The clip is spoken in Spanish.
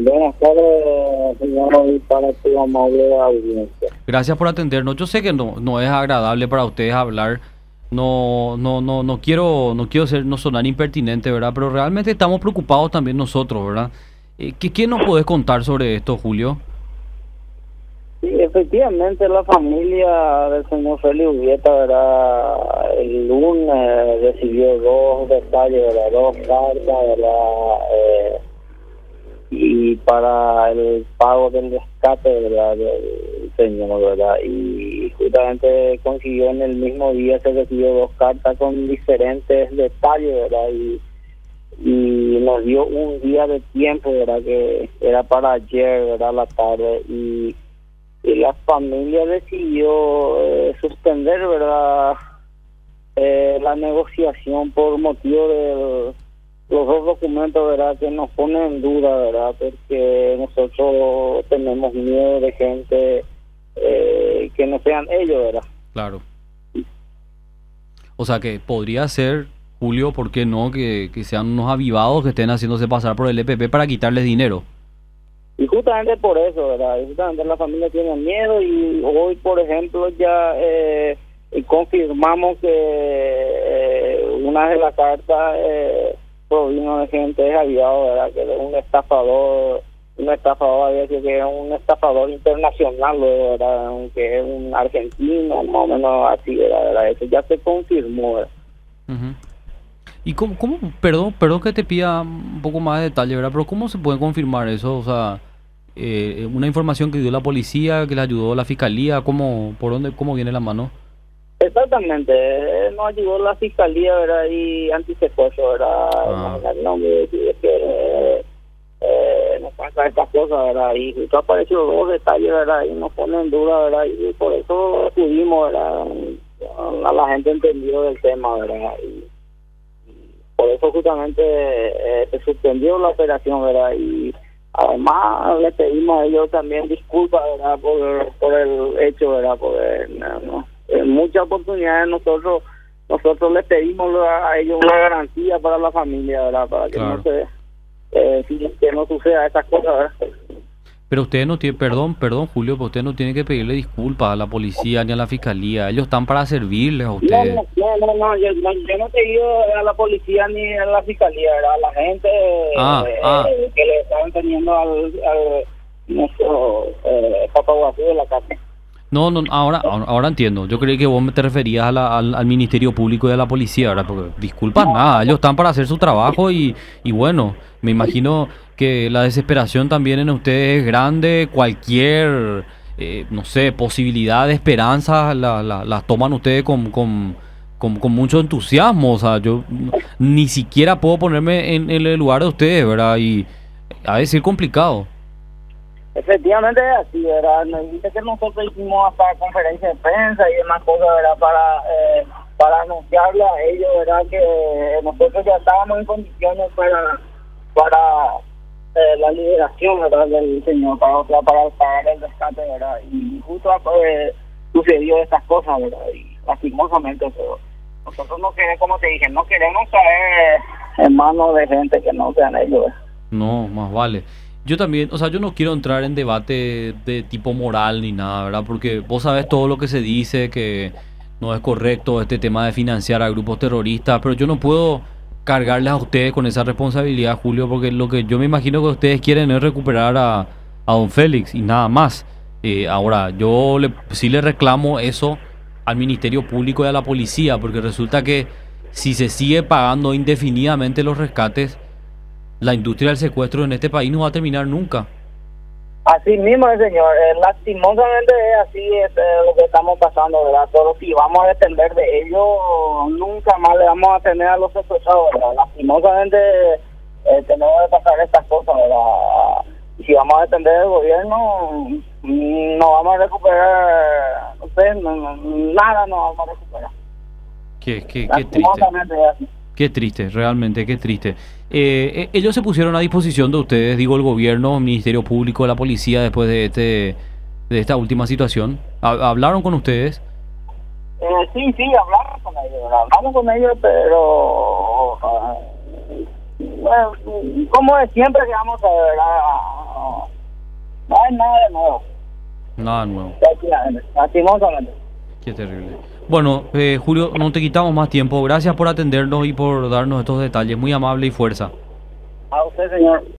Buenas tardes, señor, y para tu amable audiencia. Gracias por atendernos. Yo sé que no es agradable para ustedes hablar. No quiero sonar impertinente, ¿verdad? Pero realmente estamos preocupados también nosotros, ¿verdad? ¿Qué nos podés contar sobre esto, Julio? Sí, efectivamente, la familia del señor Félix Urbieta, ¿verdad? El lunes recibió dos detalles, ¿verdad? Dos cartas, ¿verdad? Y para el pago del rescate, ¿verdad? Del señor, ¿verdad? Y justamente consiguió en el mismo día, se recibió dos cartas con diferentes detalles, ¿verdad? Y nos dio un día de tiempo, ¿verdad? Que era para ayer, ¿verdad? La tarde, y la familia decidió suspender, ¿verdad? La negociación por motivo de los dos documentos, ¿verdad? Que nos ponen en duda, ¿verdad? Porque nosotros tenemos miedo de gente que no sean ellos, ¿verdad? Claro. O sea que podría ser, Julio, ¿por qué no? Que sean unos avivados que estén haciéndose pasar por el EPP para quitarles dinero. Y justamente por eso, ¿verdad? Y justamente la familia tiene miedo, y hoy, por ejemplo, ya confirmamos que una de las cartas provino de gente desviado, ¿verdad? Que es un estafador había dicho que es un estafador internacional, ¿verdad? Aunque es un argentino, más o menos así, ¿verdad? Eso ya se confirmó, ¿verdad? Uh-huh. ¿Y cómo, perdón que te pida un poco más de detalle, ¿verdad? Pero ¿cómo se puede confirmar eso? O sea, una información que dio la policía, que le ayudó la fiscalía, ¿cómo viene la mano? Exactamente, nos ayudó la fiscalía, ¿verdad? Y antisecuestro, ¿verdad? El nombre de que nos pasa estas cosas, ¿verdad? Y justo apareció dos detalles, ¿verdad? Y nos pone en duda, ¿verdad? Y por eso acudimos, ¿verdad? A la gente entendido del tema, ¿verdad? Y por eso justamente se suspendió la operación, ¿verdad? Y además le pedimos a ellos también disculpas, ¿verdad? Por el hecho, ¿verdad? En muchas oportunidades nosotros les pedimos a ellos una garantía para la familia, ¿verdad? Para que claro. que no suceda estas cosas, ¿verdad? Pero ustedes no tienen, perdón Julio, pero ustedes no tienen que pedirle disculpas a la policía ni a la fiscalía. Ellos están para servirles a ustedes. No, yo no te digo a la policía ni a la fiscalía, ¿verdad? A la gente que le estaban teniendo al nuestro fotógrafo de la casa. No, ahora entiendo. Yo creí que vos te referías al Ministerio Público y a la policía, ¿verdad? Porque disculpas, nada, ellos están para hacer su trabajo y bueno, me imagino que la desesperación también en ustedes es grande. Cualquier, no sé, posibilidad de esperanza las toman ustedes con mucho entusiasmo. O sea, yo ni siquiera puedo ponerme en el lugar de ustedes, ¿verdad? Y ha de ser complicado. Efectivamente es así, ¿verdad? Nos dice que nosotros hicimos hasta conferencia de prensa y demás cosas, ¿verdad? Para anunciarle a ellos, ¿verdad? Que nosotros ya estábamos en condiciones para la liberación, ¿verdad? Del señor, para pagar el rescate, ¿verdad? Y justo sucedió estas cosas, ¿verdad? Y lastimosamente, pero nosotros no queremos, como te dije, no queremos caer en manos de gente que no sean ellos, ¿verdad? No, más vale. Yo también, o sea, yo no quiero entrar en debate de tipo moral ni nada, ¿verdad? Porque vos sabés todo lo que se dice, que no es correcto este tema de financiar a grupos terroristas, pero yo no puedo cargarles a ustedes con esa responsabilidad, Julio, porque lo que yo me imagino que ustedes quieren es recuperar a don Félix y nada más. Ahora, sí le reclamo eso al Ministerio Público y a la policía, porque resulta que si se sigue pagando indefinidamente los rescates, la industria del secuestro en este país no va a terminar nunca. Así mismo, señor. Lastimosamente es así lo que estamos pasando, ¿verdad? Pero si vamos a depender de ellos, nunca más le vamos a tener a los secuestrados, ¿verdad? Lastimosamente tenemos que pasar estas cosas, ¿verdad? Y si vamos a depender del gobierno, no vamos a recuperar, no sé, nada no vamos a recuperar. Qué triste. Es así. Qué triste, realmente, qué triste. Ellos se pusieron a disposición de ustedes, digo, el gobierno, el Ministerio Público, la policía, después de esta última situación. ¿Hablaron con ustedes? Sí, hablamos con ellos, ¿verdad? Hablamos con ellos, pero bueno, como de siempre que vamos a ver, Nada nuevo. Lastimosamente. Qué terrible. Bueno, Julio, no te quitamos más tiempo. Gracias por atendernos y por darnos estos detalles. Muy amable y fuerza. A usted, señor.